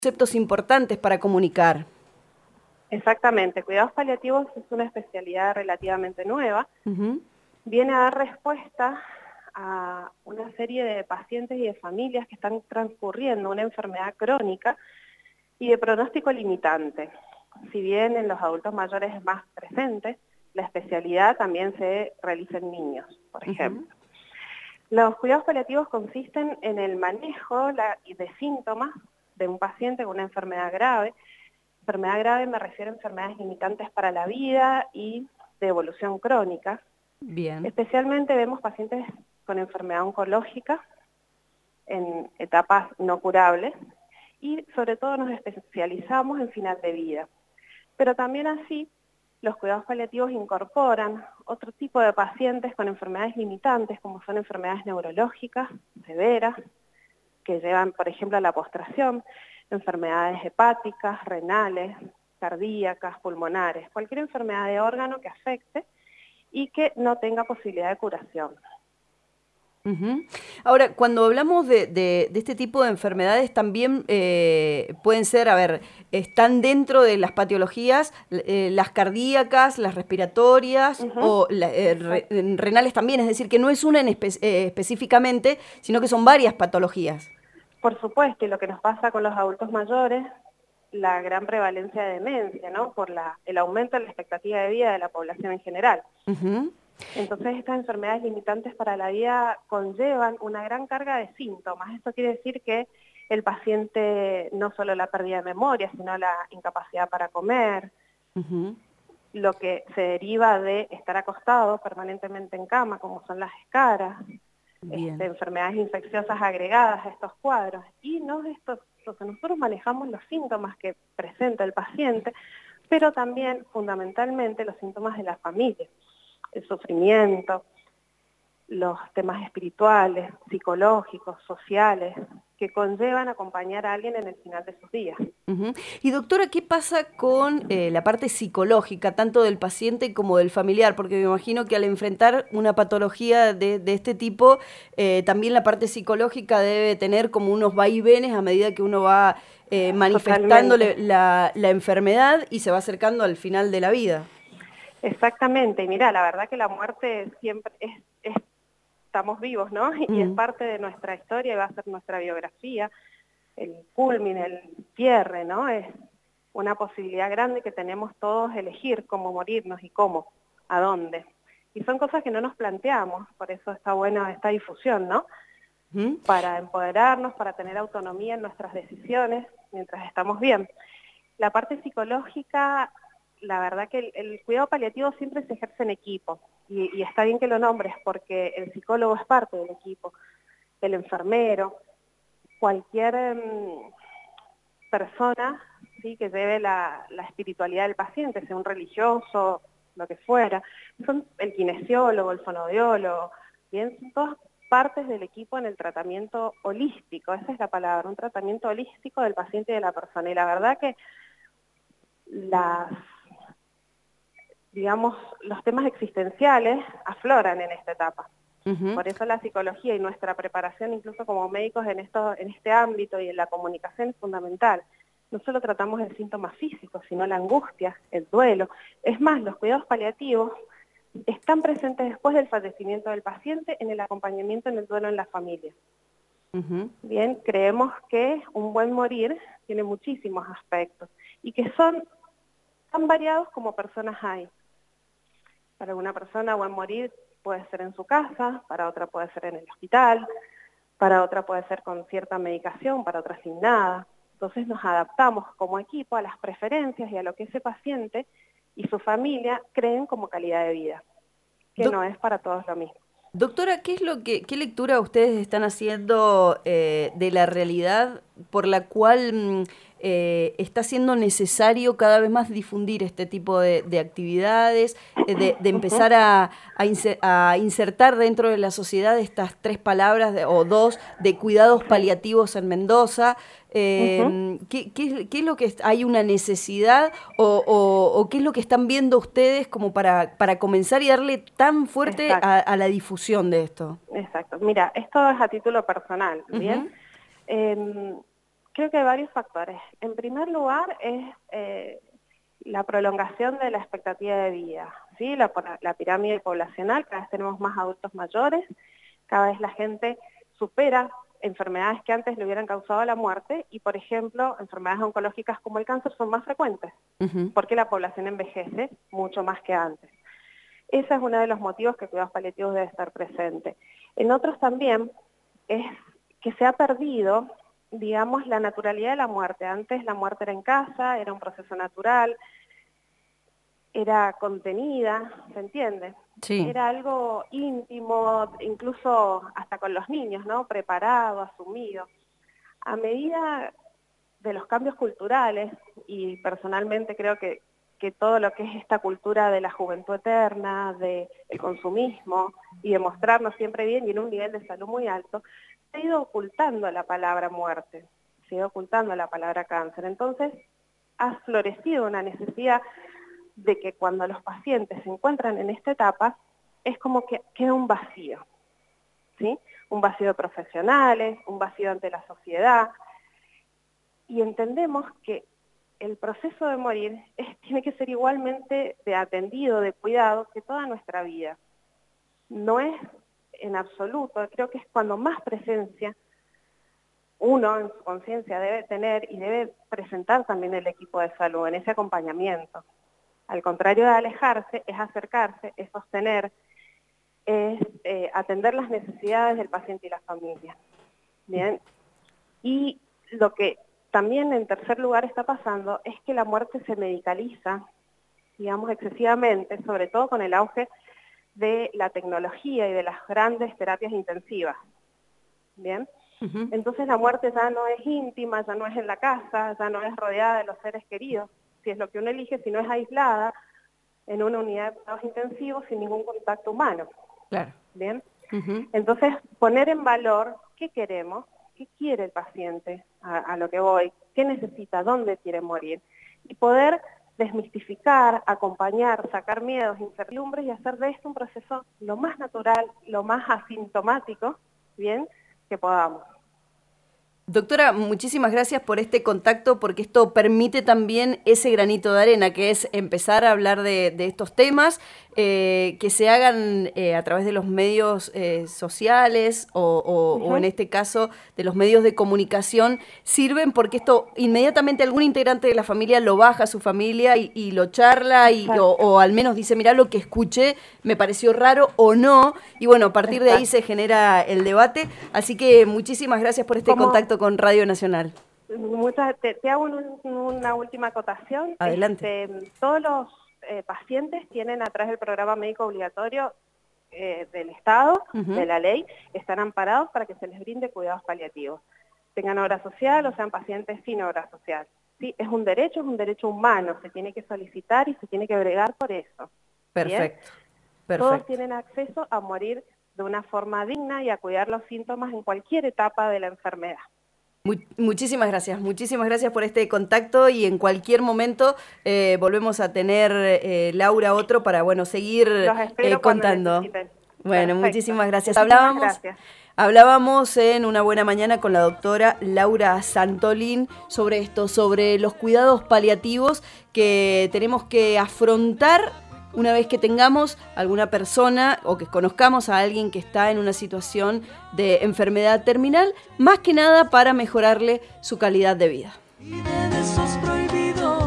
conceptos importantes para comunicar. Exactamente, cuidados paliativos es una especialidad relativamente nueva. Viene a dar respuesta a una serie de pacientes y de familias que están transcurriendo una enfermedad crónica y de pronóstico limitante. Si bien en los adultos mayores es más presente, la especialidad también se realiza en niños, por ejemplo. Los cuidados paliativos consisten en el manejo de síntomas de un paciente con una enfermedad grave. Enfermedad grave me refiero a enfermedades limitantes para la vida y de evolución crónica. Bien. Especialmente vemos pacientes con enfermedad oncológica en etapas no curables y sobre todo nos especializamos en final de vida. Pero también así los cuidados paliativos incorporan otro tipo de pacientes con enfermedades limitantes como son enfermedades neurológicas severas que llevan por ejemplo a la postración, enfermedades hepáticas, renales, cardíacas, pulmonares, cualquier enfermedad de órgano que afecte y que no tenga posibilidad de curación. Ahora, cuando hablamos de este tipo de enfermedades, también pueden ser, están dentro de las patologías, las cardíacas, las respiratorias o renales también, es decir, que no es una específicamente, sino que son varias patologías. Por supuesto, y lo que nos pasa con los adultos mayores, la gran prevalencia de demencia, ¿no? Por el aumento de la expectativa de vida de la población en general. Entonces estas enfermedades limitantes para la vida conllevan una gran carga de síntomas. Esto quiere decir que el paciente no solo la pérdida de memoria, sino la incapacidad para comer, lo que se deriva de estar acostado permanentemente en cama, como son las escaras, enfermedades infecciosas agregadas a estos cuadros. Y nosotros manejamos los síntomas que presenta el paciente, pero también fundamentalmente los síntomas de la familia. El sufrimiento, los temas espirituales, psicológicos, sociales, que conllevan acompañar a alguien en el final de sus días. Y doctora, ¿qué pasa con la parte psicológica, tanto del paciente como del familiar? Porque me imagino que al enfrentar una patología de este tipo, también la parte psicológica debe tener como unos vaivenes a medida que uno va manifestándole la enfermedad y se va acercando al final de la vida. Exactamente, y mira, la verdad que la muerte siempre estamos vivos, ¿no? Y es parte de nuestra historia y va a ser nuestra biografía, el culmine, el cierre, ¿no? Es una posibilidad grande que tenemos todos elegir cómo morirnos y cómo, a dónde. Y son cosas que no nos planteamos, por eso está buena esta difusión, ¿no? Para empoderarnos, para tener autonomía en nuestras decisiones mientras estamos bien. La parte psicológica, la verdad que el cuidado paliativo siempre se ejerce en equipo y está bien que lo nombres porque el psicólogo es parte del equipo, el enfermero, cualquier persona, ¿sí?, que lleve la espiritualidad del paciente, sea un religioso, lo que fuera, son el kinesiólogo, el fonoaudiólogo, bien, son todas partes del equipo en el tratamiento holístico, esa es la palabra, un tratamiento holístico del paciente y de la persona. Y la verdad que los temas existenciales afloran en esta etapa. Por eso la psicología y nuestra preparación incluso como médicos en este ámbito y en la comunicación es fundamental. No solo tratamos el síntoma físico, sino la angustia, el duelo. Es más, los cuidados paliativos están presentes después del fallecimiento del paciente en el acompañamiento en el duelo en la familia. Bien, creemos que un buen morir tiene muchísimos aspectos y que son tan variados como personas hay. Para una persona buen morir puede ser en su casa, para otra puede ser en el hospital, para otra puede ser con cierta medicación, para otra sin nada. Entonces nos adaptamos como equipo a las preferencias y a lo que ese paciente y su familia creen como calidad de vida, que no es para todos lo mismo. Doctora, ¿qué lectura ustedes están haciendo de la realidad por la cual está siendo necesario cada vez más difundir este tipo de actividades, de empezar a insertar dentro de la sociedad estas 3 palabras o 2 de cuidados paliativos en Mendoza? ¿Qué es lo que hay una necesidad o qué es lo que están viendo ustedes como para comenzar y darle tan fuerte a la difusión de esto? Exacto. Mira, esto es a título personal, ¿bien? Creo que hay varios factores. En primer lugar es la prolongación de la expectativa de vida, ¿sí? La pirámide poblacional, cada vez tenemos más adultos mayores, cada vez la gente supera enfermedades que antes le hubieran causado la muerte y, por ejemplo, enfermedades oncológicas como el cáncer son más frecuentes, porque la población envejece mucho más que antes. Ese es uno de los motivos que cuidados paliativos debe estar presente. En otros también es que se ha perdido, digamos, la naturalidad de la muerte. Antes la muerte era en casa, era un proceso natural, era contenida, ¿se entiende? Sí. Era algo íntimo, incluso hasta con los niños, ¿no? Preparado, asumido. A medida de los cambios culturales, y personalmente creo que todo lo que es esta cultura de la juventud eterna, del consumismo, y de mostrarnos siempre bien y en un nivel de salud muy alto, se ha ido ocultando la palabra muerte, se ha ido ocultando la palabra cáncer. Entonces, ha florecido una necesidad de que cuando los pacientes se encuentran en esta etapa, es como que queda un vacío, ¿sí? Un vacío de profesionales, un vacío ante la sociedad, y entendemos que el proceso de morir tiene que ser igualmente de atendido, de cuidado, que toda nuestra vida. No es en absoluto, creo que es cuando más presencia uno en su conciencia debe tener y debe presentar también el equipo de salud en ese acompañamiento. Al contrario de alejarse, es acercarse, es sostener, es atender las necesidades del paciente y la familia. Bien. Y lo que también en tercer lugar está pasando es que la muerte se medicaliza, digamos, excesivamente, sobre todo con el auge de la tecnología y de las grandes terapias intensivas. Bien. Entonces la muerte ya no es íntima, ya no es en la casa, ya no es rodeada de los seres queridos, si es lo que uno elige, si no es aislada en una unidad de cuidados intensivos sin ningún contacto humano. Claro. Bien. Entonces, poner en valor qué queremos, qué quiere el paciente, a lo que voy, qué necesita, dónde quiere morir, y poder desmistificar, acompañar, sacar miedos, incertidumbres y hacer de esto un proceso lo más natural, lo más asintomático, bien, que podamos. Doctora, muchísimas gracias por este contacto, porque esto permite también ese granito de arena, que es empezar a hablar de estos temas, que se hagan a través de los medios sociales o en este caso de los medios de comunicación, sirven porque esto inmediatamente algún integrante de la familia lo baja a su familia y lo charla o al menos dice, mirá lo que escuché, me pareció raro o no, y bueno, a partir de ahí se genera el debate, así que muchísimas gracias por este contacto con Radio Nacional. Te hago una última acotación. Adelante. Todos los pacientes tienen a través del programa médico obligatorio del Estado, de la ley, están amparados para que se les brinde cuidados paliativos. Tengan obra social o sean pacientes sin obra social. ¿Sí? Es un derecho humano, se tiene que solicitar y se tiene que bregar por eso. Perfecto. Todos tienen acceso a morir de una forma digna y a cuidar los síntomas en cualquier etapa de la enfermedad. Muchísimas gracias por este contacto y en cualquier momento volvemos a tener Laura otro para seguir contando. Bueno, muchísimas gracias. Hablábamos en Una Buena Mañana con la doctora Laura Santolín sobre esto, sobre los cuidados paliativos que tenemos que afrontar una vez que tengamos alguna persona o que conozcamos a alguien que está en una situación de enfermedad terminal, más que nada para mejorarle su calidad de vida. Y de besos prohibidos.